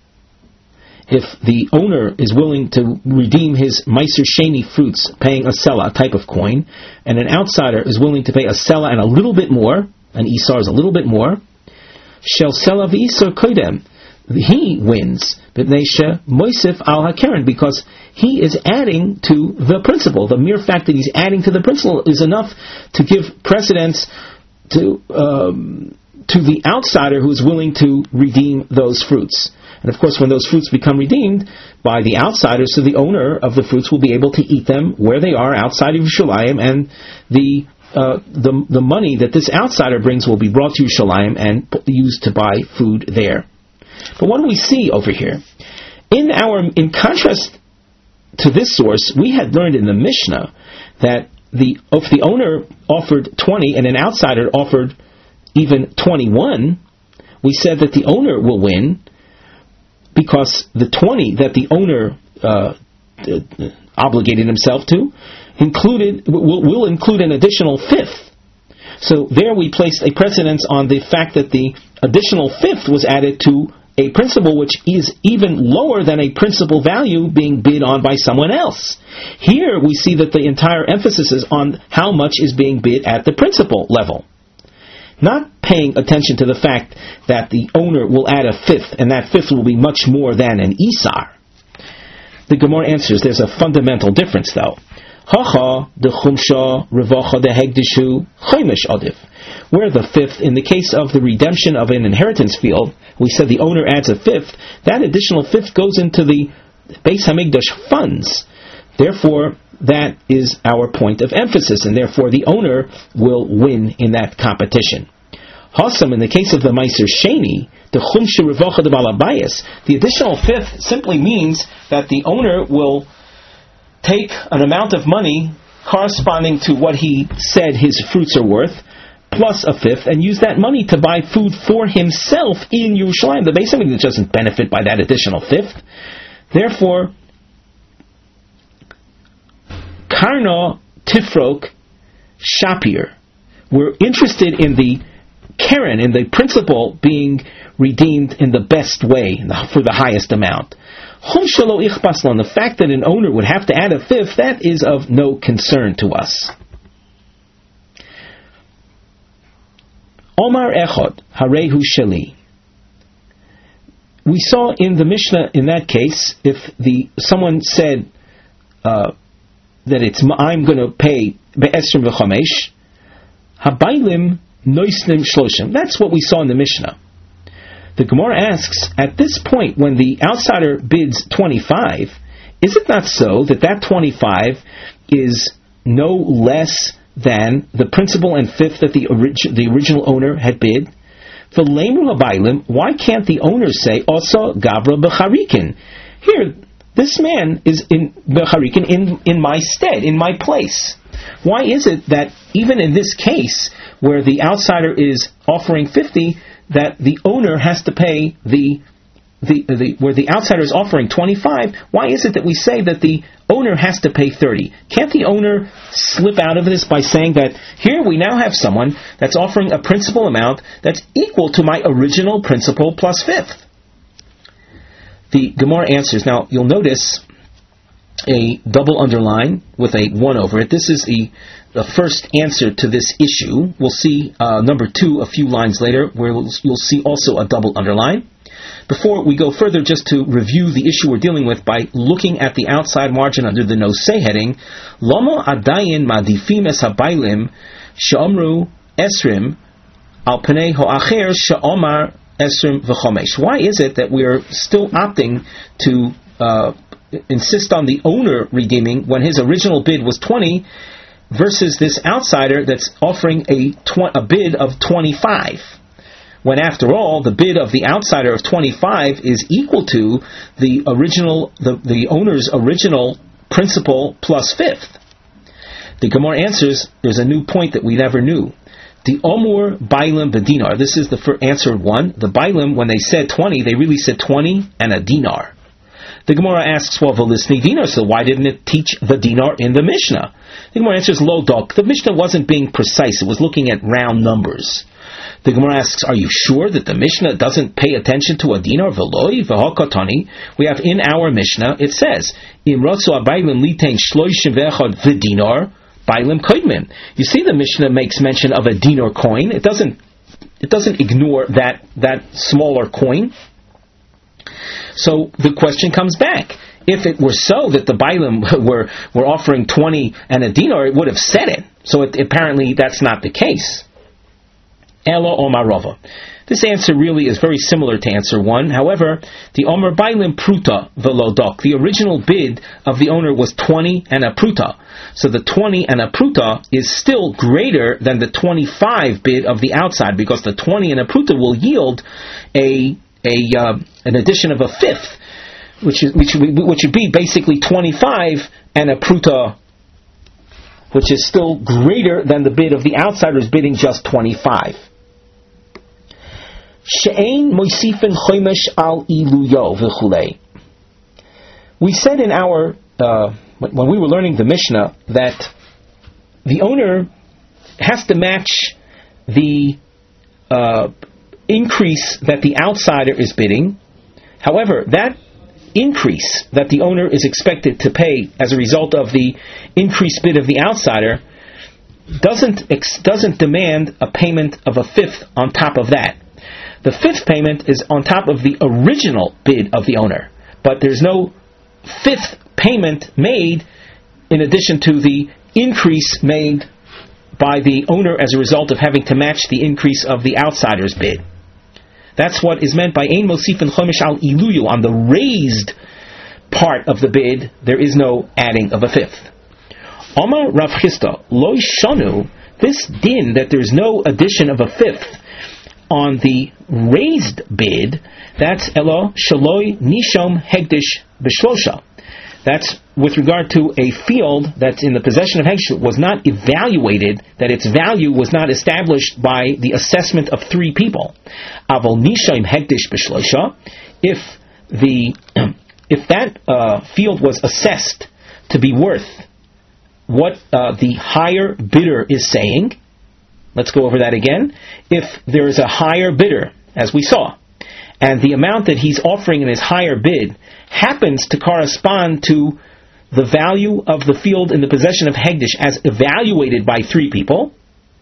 If the owner is willing to redeem his Meiser Sheni fruits, paying a sela, a type of coin, and an outsider is willing to pay a sela and a little bit more, an isar is a little bit more, shel sela v'isar koidem, he wins, b'neisha moisif al hakeren, because he is adding to the principle. The mere fact that he's adding to the principle is enough to give precedence to um, to the outsider who is willing to redeem those fruits. And of course, when those fruits become redeemed by the outsider, so the owner of the fruits will be able to eat them where they are outside of Yerushalayim, and the uh, the the money that this outsider brings will be brought to Yerushalayim and used to buy food there. But what do we see over here? In our, in contrast to this source, we had learned in the Mishnah that the if the owner offered twenty and an outsider offered even twenty-one, we said that the owner will win, because the twenty that the owner uh, uh, obligated himself to included will, will include an additional fifth. So there we placed a precedence on the fact that the additional fifth was added to a principal which is even lower than a principal value being bid on by someone else. Here we see that the entire emphasis is on how much is being bid at the principal level, not paying attention to the fact that the owner will add a fifth, and that fifth will be much more than an isar. The Gemara answers there's a fundamental difference though. Hacha de chumsha revacha de hegdishu chaymish adif. Where the fifth, in the case of the redemption of an inheritance field, we said the owner adds a fifth, that additional fifth goes into the Beis Hamikdash funds. Therefore, that is our point of emphasis, and therefore the owner will win in that competition. Hasam, in the case of the Meiser Sheni, the Chumshe Revocha de Balabayas, the additional fifth simply means that the owner will take an amount of money corresponding to what he said his fruits are worth, plus a fifth, and use that money to buy food for himself in Yerushalayim. The Beis Hamikdash doesn't benefit by that additional fifth. Therefore, Karna Tifrok Shapir, we're interested in the Keren, in the principal being redeemed in the best way, for the highest amount. Chum Shelo Ichbaslan, the fact that an owner would have to add a fifth, that is of no concern to us. Omar Echad, Harehu Sheli. We saw in the Mishnah, in that case, if the someone said uh, that it's I'm going to pay be'esrim v'chamesh, habaylim noisnim shloshim. That's what we saw in the Mishnah. The Gemara asks, at this point, when the outsider bids twenty-five, is it not so that that twenty-five is no less than the principal and fifth that the, orig- the original owner had bid? For Lamru Habaylim, why can't the owner say, also Gavra B'charikin? Here, this man is in B'charikin, in, in my stead, in my place. Why is it that even in this case, where the outsider is offering fifty, that the owner has to pay the the, the where the outsider is offering twenty-five, why is it that we say that the owner has to pay thirty? Can't the owner slip out of this by saying that here we now have someone that's offering a principal amount that's equal to my original principal plus fifth? The Gemara answers. Now you'll notice a double underline with a one over it. This is the, the first answer to this issue. We'll see uh, number two a few lines later, where we'll, you'll see also a double underline. Before we go further, just to review the issue we're dealing with by looking at the outside margin under the Nosei heading, Lama adayin madifim es habaylim she'omru esrim al penei ho'acher she'omar esrim v'chomesh. Why is it that we are still opting to uh, insist on the owner redeeming when his original bid was twenty versus this outsider that's offering a, tw- a bid of twenty-five? When after all, the bid of the outsider of twenty-five is equal to the original, the, the owner's original principal plus fifth. The Gemara answers, there's a new point that we never knew. The Omur Bailim Bedinar. This is the first answer one. The Bailim, when they said twenty, they really said twenty and a dinar. The Gemara asks, well, Velisni dinar, so why didn't it teach the dinar in the Mishnah? The Gemara answers, Lo dok. The Mishnah wasn't being precise. It was looking at round numbers. The Gemara asks, are you sure that the Mishnah doesn't pay attention to a dinar? Veloi v'hakatani. We have in our Mishnah, it says, Im rotzu abaylim litain shloishim ve'echad v'dinar baylim koidmin. You see, the Mishnah makes mention of a dinar coin. It doesn't, it doesn't ignore that, that smaller coin. So the question comes back. If it were so that the baylim were, were offering twenty and a dinar, it would have said it. So it, apparently that's not the case. Elo Omar Rava. This answer really is very similar to answer one. However, the Omar Bailim Pruta Velodok, the original bid of the owner was twenty and a Pruta. So the twenty and a Pruta is still greater than the twenty-five bid of the outside, because the twenty and a Pruta will yield a a uh, an addition of a fifth, which is which which would be basically twenty-five and a Pruta, which is still greater than the bid of the outsider's bidding just twenty-five. She'ein moisifin chomesh al iluyo v'chulei. We said in our, uh, when we were learning the Mishnah, that the owner has to match the uh, increase that the outsider is bidding. However, that increase that the owner is expected to pay as a result of the increased bid of the outsider doesn't ex- doesn't demand a payment of a fifth on top of that. The fifth payment is on top of the original bid of the owner, but there's no fifth payment made in addition to the increase made by the owner as a result of having to match the increase of the outsider's bid. That's what is meant by Ein Mosifin Chomesh al Iluyu. On the raised part of the bid, there is no adding of a fifth. Omar Rav Chisda, Lo Shanu, this din that there's no addition of a fifth on the raised bid, that's Elo Shaloi Nishom Hegdish B'Shlosha. That's with regard to a field that's in the possession of Hegdish, was not evaluated, that its value was not established by the assessment of three people. Avol Nishom Hegdish B'Shlosha, if the if that uh, field was assessed to be worth what uh, the higher bidder is saying, let's go over that again. If there is a higher bidder, as we saw, and the amount that he's offering in his higher bid happens to correspond to the value of the field in the possession of Hegdish as evaluated by three people,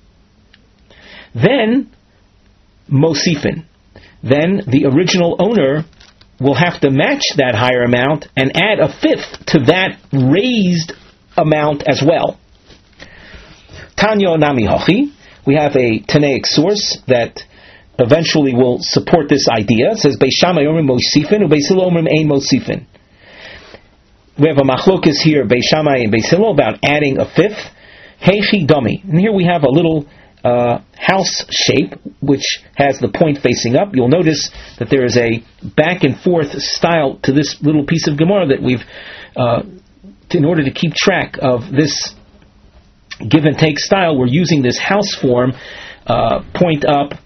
then Mosifin, then the original owner will have to match that higher amount and add a fifth to that raised amount as well. Tanya Nami Hochi, we have a Tanaic source that eventually will support this idea. It says, Beis Shammai Omrim Mosifin, Beis Hillel Omrim Ein Mosifin. We have a machlokas here, Beis Shammai and Beis Hillel, about adding a fifth. Heichi Dami. And here we have a little uh, house shape, which has the point facing up. You'll notice that there is a back and forth style to this little piece of Gemara that we've, uh, in order to keep track of this give and take style, we're using this house form, uh, point up,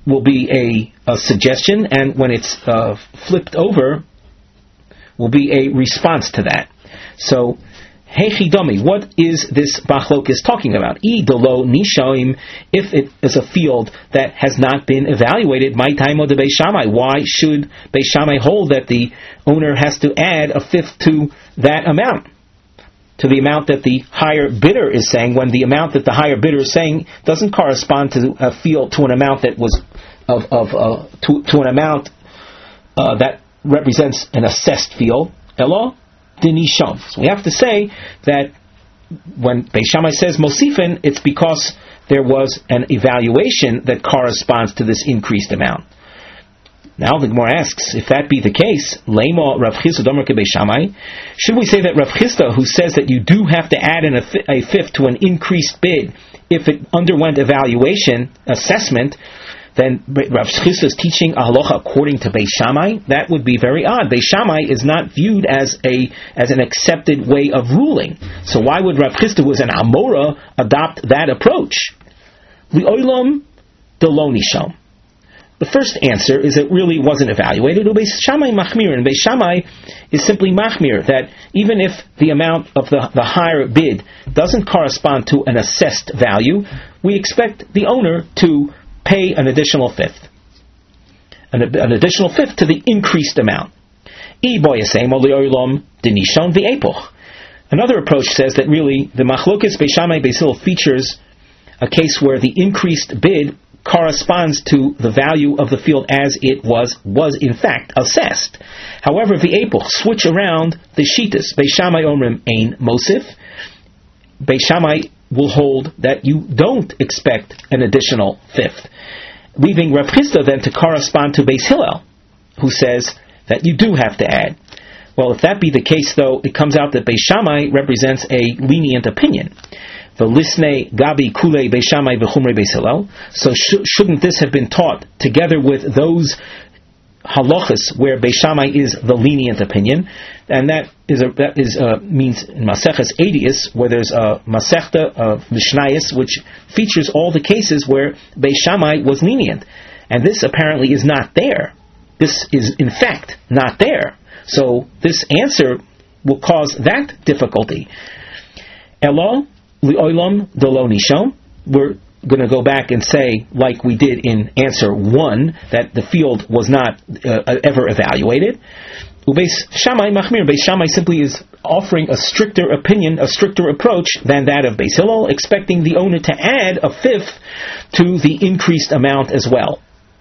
will be a, a suggestion, and when it's uh, flipped over, will be a response to that. So, Hechidomi, what is this Machlokes talking about? I dolo nishoim, if it is a field that has not been evaluated, my taimo de Beis Shammai, why should Beis Shammai hold that the owner has to add a fifth to that amount? To the amount that the higher bidder is saying, when the amount that the higher bidder is saying doesn't correspond to a field, to an amount that was, of, of uh, to, to an amount uh, that represents an assessed field. Elo? Dinishon. So we have to say that when Beis Shammai says Mosifin, it's because there was an evaluation that corresponds to this increased amount. Now the Gemara asks, if that be the case, Leima Rav Chisda Domer ke Beis Shammai, should we say that Rav Chisda, who says that you do have to add in a, fi- a fifth to an increased bid if it underwent evaluation, assessment, then Rav Chisda is teaching a halacha according to Beis Shammai? That would be very odd. Beis Shammai is not viewed as a as an accepted way of ruling. So why would Rav Chisda, who is an Amora, adopt that approach? Li'olam delo nisham. The first answer is it really wasn't evaluated. Beis Shammai machmir, and Beis Shammai is simply machmir, that even if the amount of the, the higher bid doesn't correspond to an assessed value, we expect the owner to pay an additional fifth. An, an additional fifth to the increased amount. Another approach says that really the Machlokes Beis Shammai Beis Hillel features a case where the increased bid corresponds to the value of the field as it was was in fact assessed. However, the Epoch switch around the Shitas. Beis Shammai Omrim Ein Mosif. Beis Shammai will hold that you don't expect an additional fifth, leaving Rav Chisda then to correspond to Beis Hillel, who says that you do have to add. Well, if that be the case, though, it comes out that Beis Shammai represents a lenient opinion. The Lisnei Gabi Kule Beis Shammai v'Chumrei Beis Hillel. So sh- shouldn't this have been taught together with those halachas where Beis Shammai is the lenient opinion? And that is a, that is uh, means in Maseches Eidius, where there's a Masechta of Mishnayos, which features all the cases where Beis Shammai was lenient, and this apparently is not there. This is in fact not there. So this answer will cause that difficulty. Elo li'olam delo nishon. We're going to go back and say, like we did in answer one, that the field was not uh, ever evaluated. Ubeis Shammai machmir. Beis Shammai simply is offering a stricter opinion, a stricter approach than that of Beis Hillel, expecting the owner to add a fifth to the increased amount as well.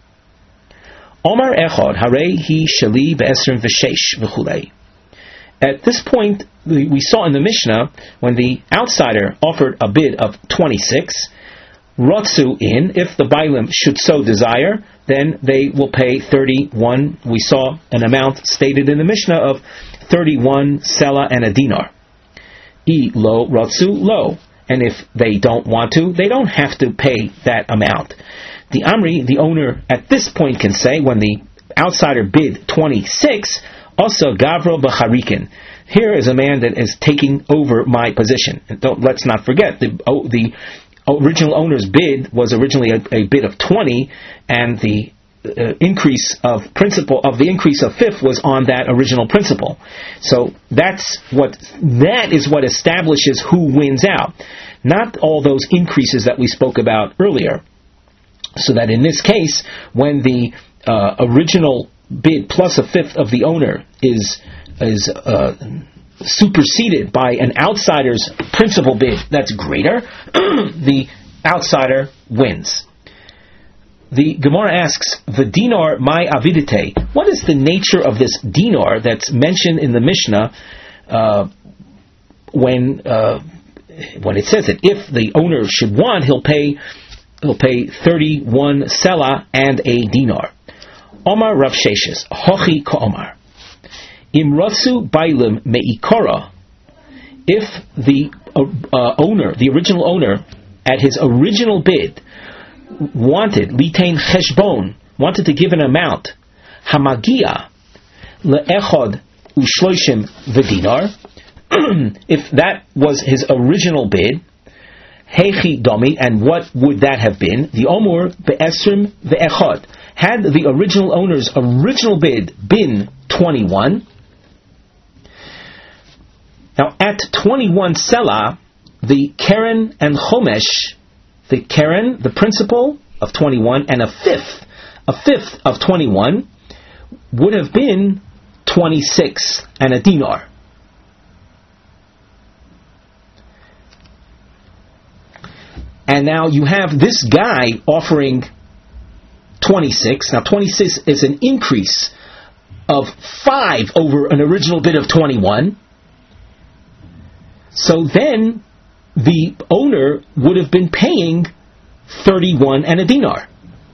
Omar echad harei hi sheli be'esrim v'sheish v'chulei. At this point, we saw in the Mishnah, when the outsider offered a bid of twenty-six, Rotzu in, if the Bailim should so desire, then they will pay thirty-one. We saw an amount stated in the Mishnah of thirty-one sela and a dinar. I lo Rotzu lo. And if they don't want to, they don't have to pay that amount. The Amri, the owner, at this point can say, when the outsider bid twenty-six, also Gavro b'charikin. Here is a man that is taking over my position. And don't, let's not forget, the oh, the original owner's bid was originally a, a bid of twenty, and the uh, increase of principal of the increase of fifth was on that original principal. So that's what that is what establishes who wins out, not all those increases that we spoke about earlier. So that in this case, when the uh, original bid plus a fifth of the owner is is uh, superseded by an outsider's principal bid that's greater, the outsider wins. The Gemara asks, the dinar my avidite. What is the nature of this dinar that's mentioned in the Mishnah uh, when uh, when it says that if the owner should want, he'll pay he'll pay thirty-one sela and a dinar. Omar Rav Sheshes, Hochi Ka'omar. Imratsu Bailim Me'ikara. If the uh, owner, the original owner, at his original bid, wanted, Litain Cheshbon, wanted to give an amount, Hamagia, Le'echod Ushloishim V'dinar, if that was his original bid, Heichi Domi, and what would that have been? The Omur Be'esrim Ve'echad. Had the original owner's original bid been twenty-one, now at twenty-one Selah, the Keren and Chomesh, the Keren, the principal of twenty-one, and a fifth, a fifth of twenty-one, would have been twenty-six and a dinar. And now you have this guy offering twenty-six. Now twenty-six is an increase of five over an original bid of twenty-one. So then the owner would have been paying thirty-one and a dinar.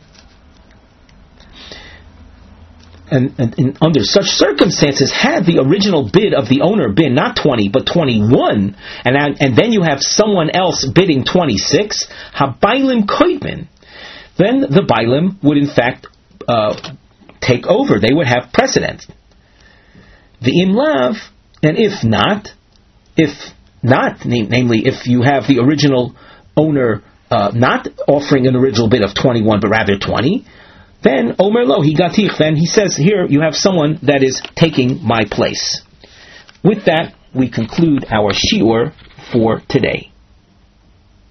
And, and, and under such circumstances, had the original bid of the owner been not twenty but twenty-one, and and then you have someone else bidding twenty-six, habaylim koidmin, then the bailim would in fact uh, take over. They would have precedence. The imlav, and if not, if not, namely if you have the original owner uh, not offering an original bid of twenty-one but rather twenty, then Omer Lo Higatich, then he says here you have someone that is taking my place. With that, we conclude our shiur for today.